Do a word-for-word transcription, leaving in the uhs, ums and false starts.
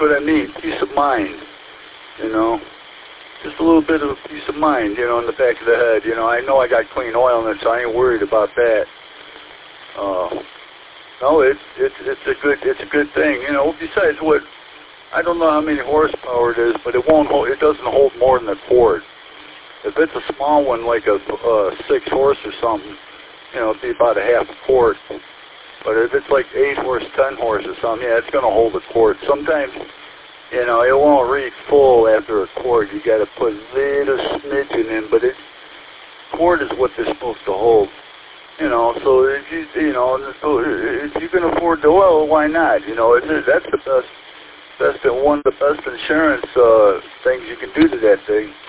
what I mean. Peace of mind, you know. Just a little bit of peace of mind, you know, in the back of the head. You know, I know I got clean oil in it, so I ain't worried about that. Uh, no, it's it's it's a good it's a good thing. You know. Besides, what I don't know how many horsepower it is, but it won't hold. It doesn't hold more than a quart. If it's a small one, like a uh, six horse or something, you know, it'd be about a half a quart. But if it's like eight horse, ten horse or something, yeah, it's going to hold a quart. Sometimes, you know, it won't read full after a quart. You got to put a little smidgen in, but it quart is what they're supposed to hold. You know, so if you, you know, if you can afford the oil, why not? You know, it, that's the best, best, one of the best insurance uh, things you can do to that thing.